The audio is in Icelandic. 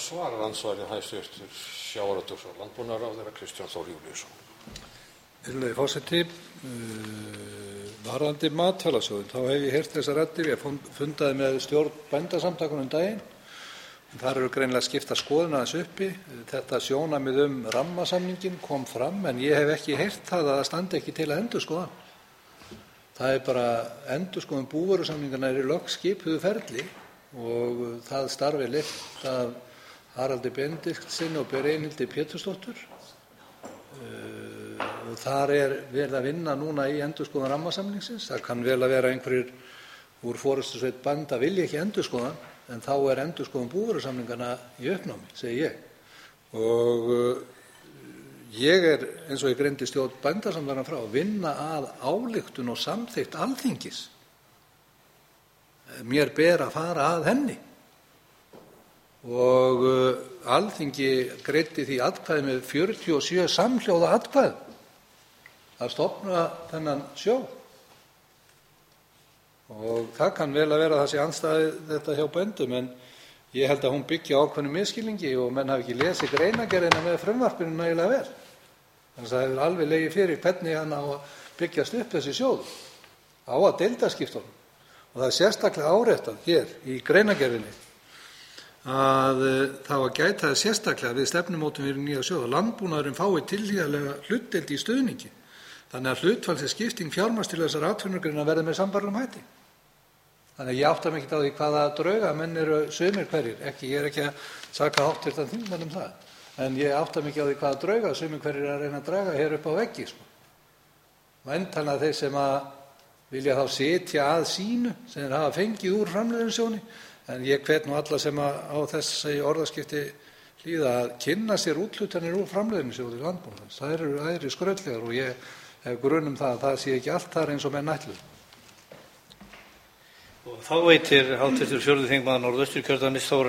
svarar andsvari hæstv. Sjávarútvegs- og landbúnaðarráðherra Kristján Þór Júlíusson. Virðulegi forseti, varðandi matvælasjóðinn, þá hef ég heyrt þessar raddir. Ég fundaði með stjórn Bændasamtakanna daginn. Þar eru greinilega skiptar skoðun aðeins uppi. Þetta sjónarmið rammasamninginn kom fram, en ég hef ekki heyrt það að það standi ekki til að endurskoða hann. Það er bara endurskoðun búvörusamninganna í lögskipuðu ferli og það starf er leitt af Haraldi Benediktssyni og Brynhildi Pétursdóttur. Og þar er verið að vinna núna í endurskoðun rammasamningsins. Það kann vel að vera einhverjir úr forystusveit bænda vilja ekki endurskoða hann, en þá er endurskoðun búvörusamninganna í uppnámi, segi ég. Og ég er, eins og ég greindi stjórn Bændasamtakanna frá, að vinna að ályktun og samþykkt Alþingis. Mér ber að fara að henni. Og Alþingi greiddi því atkvæði með 47 samhljóða atkvæðum að stofna þennan sjóð. Og það kann vel að vera að það sé andstæðið þetta hjá bændum, en ég held að hún byggi á ákveðnum misskilningi og menn hafi ekki lesið greinargerðina með frumvarpinu nægilega vel. Þannig að það hefur alveg legið fyrir hvernig hann á að byggjast upp þessi sjóður, á að deildaskipta honum. Og það er sérstaklega áréttað hér í greinargerðinni að það á að gæta þess sérstaklega við stefnumótun fyrir nýja sjóð að landbúnaðurinn fái tilhlýðilega hlutdeild í stuðningi, þannig að hlutfallsleg skipting fjármagns til þessara atvinnugreina verði með sambærilegum hætti. Þannig að ég átta mig ekki á því hvaða drauga menn eru sumir hverjir, ég er ekki að saka hv. þingmann það, en ég átta mig ekki á því hvaða drauga sumir hverjir er að reyna að draga hér upp á veggi. Væntanlega þeir sem að vilja þá sitja að sínu sem þeir hafa fengið úr framleiðnisjóði, en ég hvet nú alla sem á þessi orðaskipti hlýða að kynna sér úthlutanir úr framleiðnisjóði landbúnaðarins. Það eru skrautlegar og ég hef grun það að það sé ekki allt þar eins og menn ætluðu. Og þá veitir hv. 4. þingmaður Norðausturkjördæmis Þórarinn